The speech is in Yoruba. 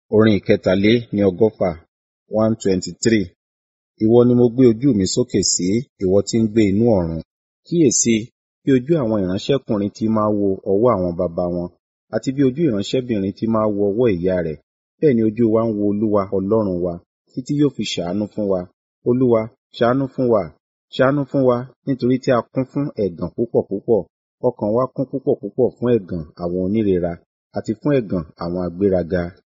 Orin ìkẹtàlé-ní-ọgọ́fà, 123. Ìwọ ni mo gbé ojú mi sókè sí, ìwọ tí ń gbé inú ọ̀run. Kíyèsi, bí ojú àwọn ìránṣẹ́kùnrin ti máa wo ọwọ́ àwọn baba wọn, àti bí ojú ìránṣẹ́bìnrin ti máa wo ọwọ́ ìyá rẹ̀, bẹ́ẹ̀ ni ojú wa ń wo Olúwa Ọlọ́run wa, títí yóò fi ṣàánú fún wa. Olúwa, ṣàánú fún wa, ṣàánú fún wa, nítorí tí a kún fún ẹ̀gàn púpọ̀ púpọ̀. Ọkàn wa kún púpọ̀ púpọ̀ fún ẹ̀gàn àwọn onírera, àti fún ẹ̀gàn àwọn agbéraga.